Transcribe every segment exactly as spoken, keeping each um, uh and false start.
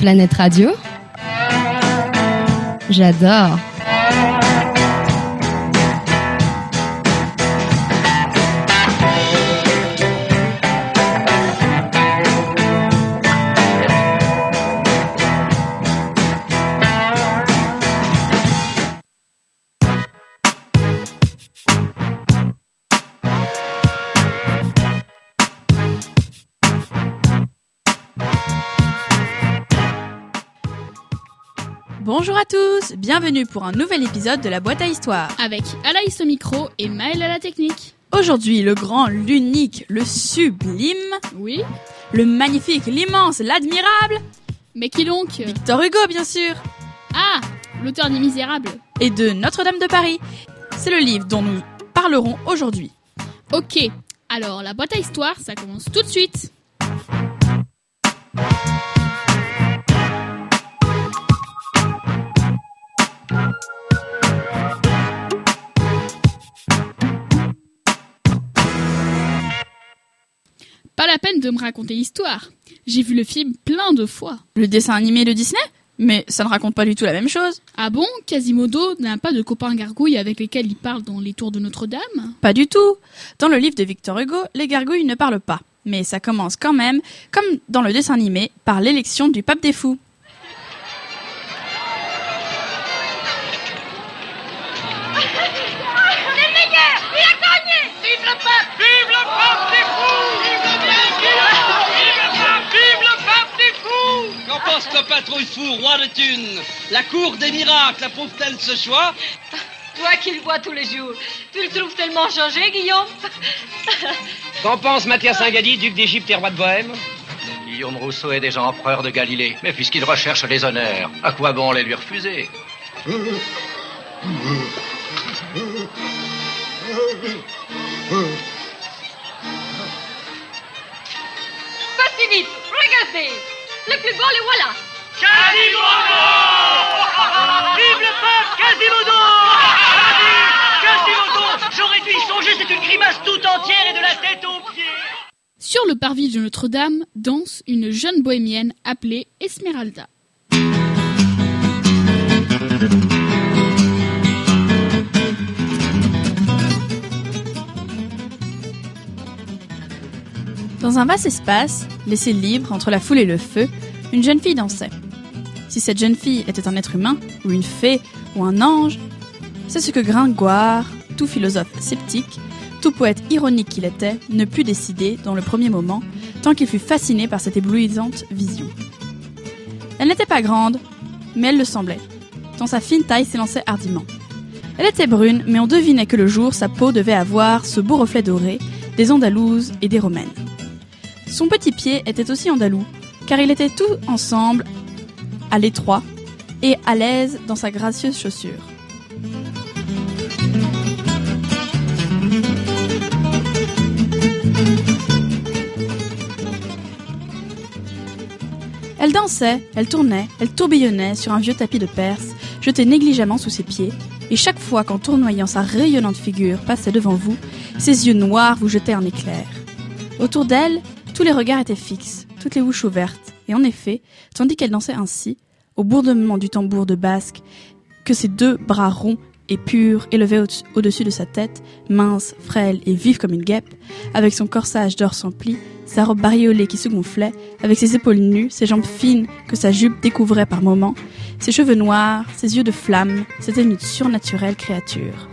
Planète Radio. J'adore. Bonjour à tous, bienvenue pour un nouvel épisode de la boîte à histoire. Avec Alaïs au micro et Maëlle à la technique. Aujourd'hui, le grand, l'unique, le sublime, Oui. le magnifique, l'immense, l'admirable, Mais qui donc? Victor Hugo bien sûr, Ah, l'auteur des Misérables. et de Notre-Dame de Paris. C'est le livre dont nous parlerons aujourd'hui. Ok, alors la boîte à histoire, ça commence tout de suite. Pas la peine de me raconter l'histoire. J'ai vu le film plein de fois. Le dessin animé de Disney? Mais ça ne raconte pas du tout la même chose. Ah bon, Quasimodo n'a pas de copains gargouilles avec lesquels il parle dans les tours de Notre-Dame? Pas du tout. Dans le livre de Victor Hugo, les gargouilles ne parlent pas. Mais ça commence quand même, comme dans le dessin animé, par l'élection du pape des fous. Vive le pape! Vive le pape des fous! Vive le pape! Vive le pape des fous! Qu'en pense le patrouille fou, roi de Thunes? La cour des miracles approuve-t-elle ce choix? Toi qui le vois tous les jours, tu le trouves tellement changé, Guillaume? Qu'en pense Mathias Ingadi, duc d'Égypte et roi de Bohême? Guillaume Rousseau est déjà empereur de Galilée. Mais puisqu'il recherche les honneurs, à quoi bon les lui refuser? Pas si vite, regardez! Le plus beau, le voilà! Quasimodo! Vive le pape Quasimodo! Quasimodo! J'aurais dû y songer, c'est une grimace tout entière et de la tête aux pieds! Sur le parvis de Notre-Dame danse une jeune bohémienne appelée Esmeralda. Dans un vaste espace, laissé libre entre la foule et le feu, une jeune fille dansait. Si cette jeune fille était un être humain, ou une fée, ou un ange, c'est ce que Gringoire, tout philosophe sceptique, tout poète ironique qu'il était, ne put décider dans le premier moment, tant qu'il fut fasciné par cette éblouissante vision. Elle n'était pas grande, mais elle le semblait, tant sa fine taille s'élançait hardiment. Elle était brune, mais on devinait que le jour, sa peau devait avoir ce beau reflet doré des Andalouses et des Romaines. Son petit pied était aussi andalou, car il était tout ensemble, à l'étroit, et à l'aise dans sa gracieuse chaussure. Elle dansait, elle tournait, elle tourbillonnait sur un vieux tapis de Perse, jeté négligemment sous ses pieds, et chaque fois qu'en tournoyant sa rayonnante figure passait devant vous, ses yeux noirs vous jetaient un éclair. Autour d'elle, tous les regards étaient fixes, toutes les bouches ouvertes, et en effet, tandis qu'elle dansait ainsi, au bourdonnement du tambour de basque, que ses deux bras ronds et purs élevaient au- au-dessus de sa tête, mince, frêle et vive comme une guêpe, avec son corsage d'or sans plis, sa robe bariolée qui se gonflait, avec ses épaules nues, ses jambes fines que sa jupe découvrait par moments, ses cheveux noirs, ses yeux de flamme, c'était une surnaturelle créature.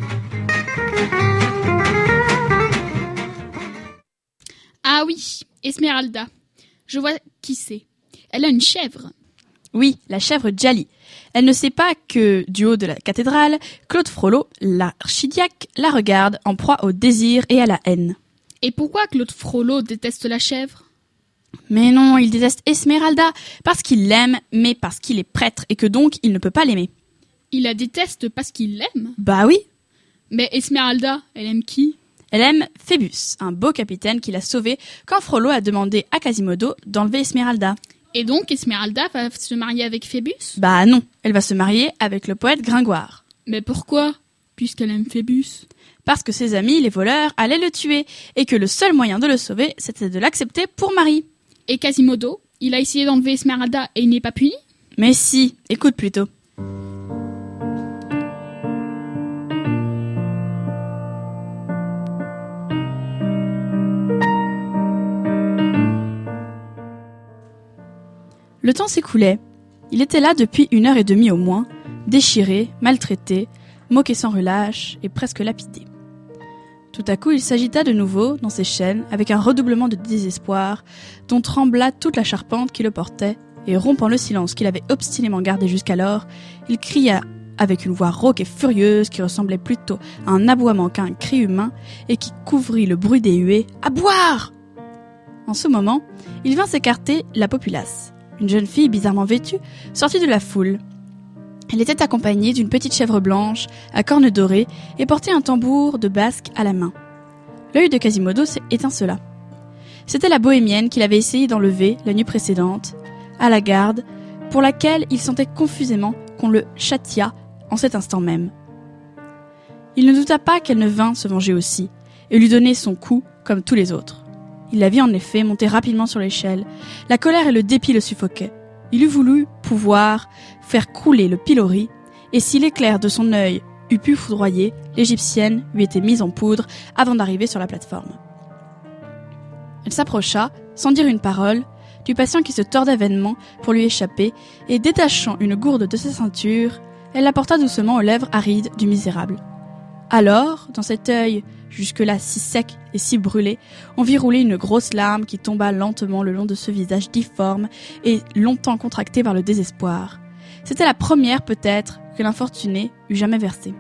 Ah oui, Esmeralda. Je vois qui c'est. Elle a une chèvre. Oui, la chèvre Djali. Elle ne sait pas que, du haut de la cathédrale, Claude Frollo, l'archidiacre, la regarde en proie au désir et à la haine. Et pourquoi Claude Frollo déteste la chèvre? Mais non, il déteste Esmeralda, parce qu'il l'aime, mais parce qu'il est prêtre et que donc il ne peut pas l'aimer. Il la déteste parce qu'il l'aime. Bah oui. Mais Esmeralda, elle aime qui? Elle aime Phébus, un beau capitaine qui l'a sauvé quand Frollo a demandé à Quasimodo d'enlever Esmeralda. Et donc Esmeralda va se marier avec Phébus? Bah non, elle va se marier avec le poète Gringoire. Mais pourquoi? Puisqu'elle aime Phébus. Parce que ses amis, les voleurs, allaient le tuer, et que le seul moyen de le sauver, c'était de l'accepter pour mari. Et Quasimodo, Il a essayé d'enlever Esmeralda et il n'est pas puni ? Mais si, écoute plutôt. Le temps s'écoulait. Il était là depuis une heure et demie au moins, déchiré, maltraité, moqué sans relâche et presque lapidé. Tout à coup, il s'agita de nouveau dans ses chaînes avec un redoublement de désespoir dont trembla toute la charpente qui le portait et rompant le silence qu'il avait obstinément gardé jusqu'alors, il cria avec une voix rauque et furieuse qui ressemblait plutôt à un aboiement qu'à un cri humain et qui couvrit le bruit des huées « À boire !» En ce moment, il vint s'écarter la populace. Une jeune fille bizarrement vêtue sortit de la foule. Elle était accompagnée d'une petite chèvre blanche à cornes dorées et portait un tambour de basque à la main. L'œil de Quasimodo étincela. C'était la bohémienne qu'il avait essayé d'enlever la nuit précédente, à la garde, pour laquelle il sentait confusément qu'on le châtiât en cet instant même. Il ne douta pas qu'elle ne vînt se venger aussi, et lui donner son coup comme tous les autres. Il la vit en effet monter rapidement sur l'échelle. La colère et le dépit le suffoquaient. Il eût voulu pouvoir faire couler le pilori, et si l'éclair de son œil eût pu foudroyer, l'égyptienne lui était mise en poudre avant d'arriver sur la plateforme. Elle s'approcha, sans dire une parole, du patient qui se tordait vainement pour lui échapper, et détachant une gourde de sa ceinture, elle la porta doucement aux lèvres arides du misérable. Alors, dans cet œil jusque-là si sec et si brûlé, on vit rouler une grosse larme qui tomba lentement le long de ce visage difforme et longtemps contracté par le désespoir. C'était la première, peut-être, que l'infortuné eût jamais versée.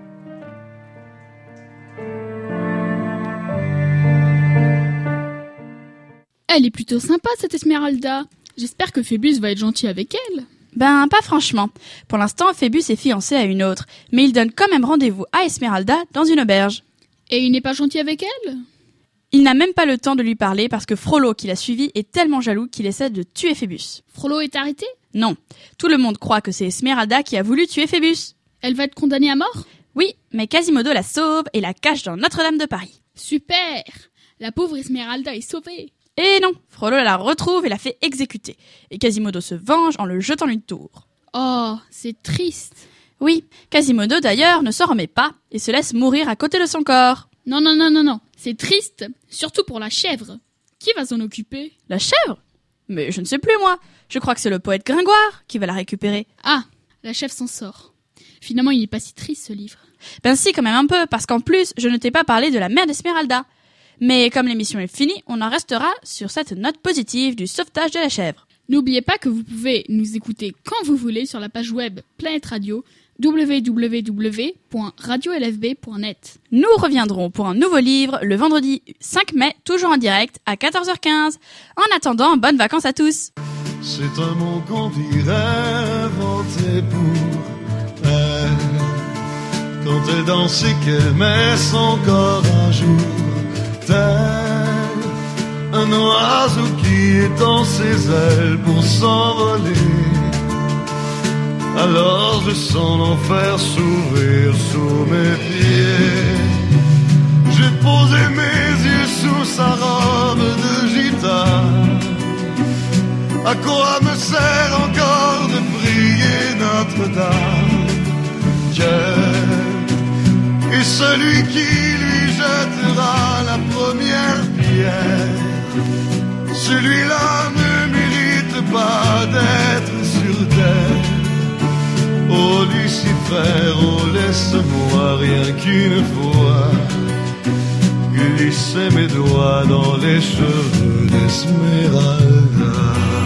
Elle est plutôt sympa, cette Esmeralda. J'espère que Phébus va être gentil avec elle. Ben, pas franchement. Pour l'instant, Phébus est fiancé à une autre, mais il donne quand même rendez-vous à Esmeralda dans une auberge. Et il n'est pas gentil avec elle ? Il n'a même pas le temps de lui parler parce que Frollo, qui l'a suivi, est tellement jaloux qu'il essaie de tuer Phébus. Frollo est arrêté ? Non. Tout le monde croit que c'est Esmeralda qui a voulu tuer Phébus. Elle va être condamnée à mort ? Oui, mais Quasimodo la sauve et la cache dans Notre-Dame de Paris. Super ! La pauvre Esmeralda est sauvée. Et non, Frollo la retrouve et la fait exécuter. Et Quasimodo se venge en le jetant d'une tour. Oh, c'est triste. Oui, Quasimodo d'ailleurs ne s'en remet pas et se laisse mourir à côté de son corps. Non, non, non, non, non, c'est triste, surtout pour la chèvre. Qui va s'en occuper ? La chèvre ? Mais je ne sais plus moi. Je crois que c'est le poète Gringoire qui va la récupérer. Ah, la chèvre s'en sort. Finalement, il n'est pas si triste ce livre. Ben si, quand même un peu, parce qu'en plus, je ne t'ai pas parlé de la mère d'Esmeralda. Mais comme l'émission est finie, on en restera sur cette note positive du sauvetage de la chèvre. N'oubliez pas que vous pouvez nous écouter quand vous voulez sur la page web Planète Radio, w w w point radio l f b point net. Nous reviendrons pour un nouveau livre le vendredi cinq mai, toujours en direct à quatorze heures quinze. En attendant, bonnes vacances à tous. C'est un mot qu'on dirait inventé pour elle, quand elle danse et qu'elle met son corps à jour, tel un oiseau qui étend ses ailes pour s'envoler. Alors je sens l'enfer s'ouvrir sous mes pieds. J'ai posé mes yeux sous sa robe de gitane. À quoi me sert encore de prier Notre-Dame? Dieu est celui qui lui jettera la première pierre. Celui-là ne mérite pas d'être sur terre. Oh Lucifer, oh laisse-moi rien qu'une fois glisser mes doigts dans les cheveux d'Esmeralda.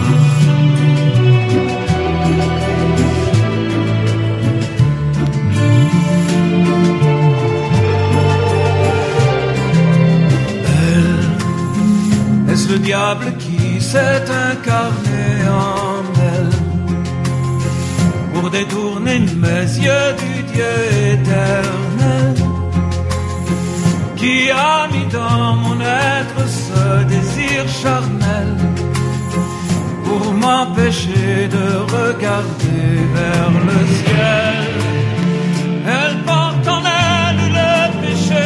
Elle, est-ce le diable qui s'est incarné en elle pour détourner mes yeux du Dieu éternel, qui a mis dans mon être ce désir charnel pour m'empêcher de regarder vers le ciel. Elle porte en elle le péché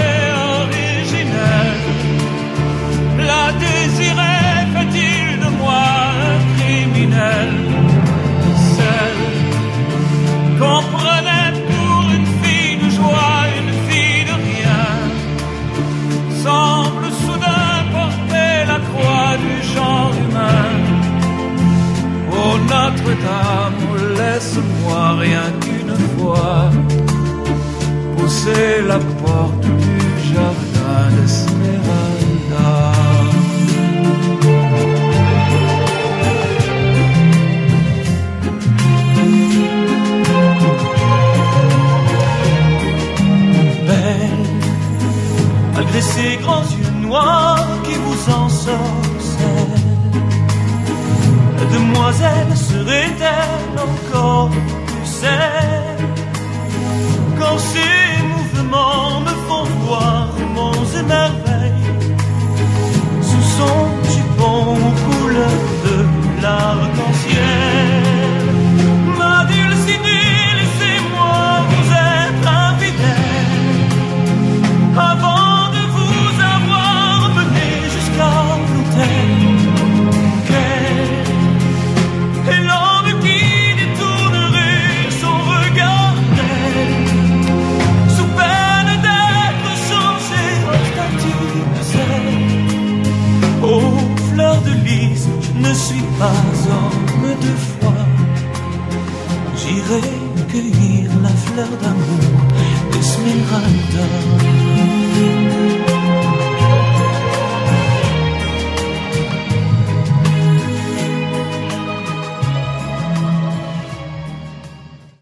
originel, la désirait, fait-il de moi un criminel? qu'on prenait pour une fille de joie, une fille de rien, semble soudain porter la croix du genre humain. Oh Notre-Dame, laisse-moi rien qu'une fois pousser la porte du jardin d'Esmeralda. Belle, malgré ces grands yeux noirs qui vous ensorcellent, la demoiselle serait-elle encore plus celle quand ses mouvements me font voir monts et merveilles sous son jupon aux couleurs de l'arc-en-ciel? Ma Dulcinée, laissez-moi vous être infidèle avant de vous avoir mené jusqu'à l'autel. Et l'homme qui détournerait son regard d'elle, sous peine d'être changé en statue de sel. Oh, fleur de lys, je ne suis pas homme de foi. J'irai cueillir la fleur d'amour d'Esmeralda.